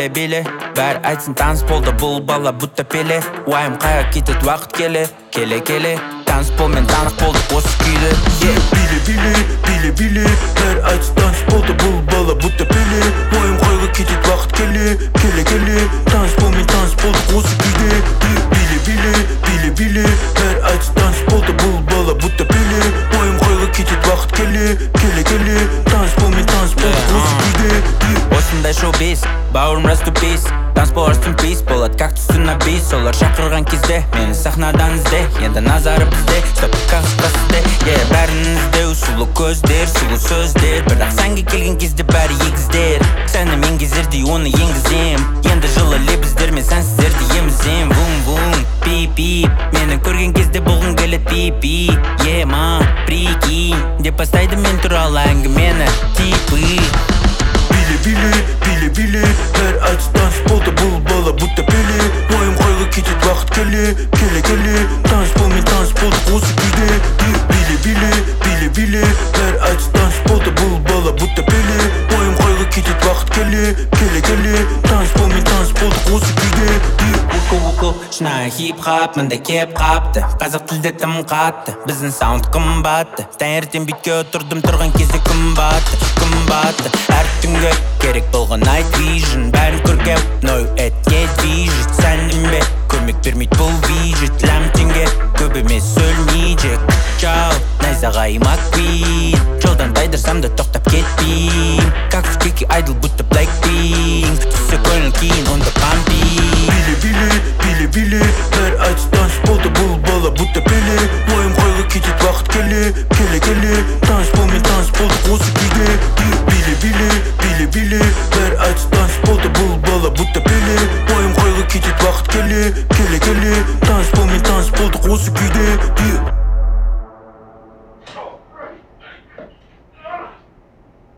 биле бәрі айтсын таныс болды бұл бала будто пеле уайым қайға кетет уақыт келе таныс болмен таныс болдық осы күйді биле бәрі айтсын таныс болды бұл бала будто пеле уайым қайға кетет уақыт келе таныс болмен таныс болдық осы күйде биле бәрі айтсын таныс болды бұл бала будто пеле уайым қайға кетет уақыт келе таныс болмен таныс болдық осы күйде осындай шоу-биз бауырым раступис таныс боларсың пис болады как түсін бис олар шақырған кезде мені сахнадан ізде енді назары бізде стопкасы сізде бәрін іздеу сұлу көздер сұлу сөздер бірақ сәнге келген кезде бәрі егіздер сәні мен кезердей оны енгізем енді жылы лебіздер мен сәнсіздерді емізем вум пип мені көрген кезде болғың келеді пипи прикинь деп бастайды мен туралы әңгімені типы биле бәрі айтсын таныс болды бұл бала будто пеле уайым қайға кетет уақыт келе таныс болмен таныс болдық осы күйде биле бәрі айтсын таныс болды бұл бала будто пеле уайым қайға кетет уақыт келе таныс болмен таныс болдық осы күйде шынайы хип-хап мында кеп қапты қазақ тілде тым қатты біздің саунд қымбатты таңертең битке отырдым тұрған кезде күн батты әр түнге керек болған night vision бәрін көргем no it не движет сәнімбе көмек бермейді бұл виджет ләмтенге көп емес өлмейді чау найзағай маквин жолдан тайдырсам да тоқтап кетпейм как в кеке айдол будто blackpink түссе көңіл кейін онда пампи биле бәрі айтсын таныс болды бұл бала будто пеле уайым қайға кетет уақыт келе таныс болмен таныс болдық осы күйде биле бәрі айтсын таныс болды бұл бала будто пеле уайым қайға кетет уақыт келе таныс болмен таныс болдық осы күйде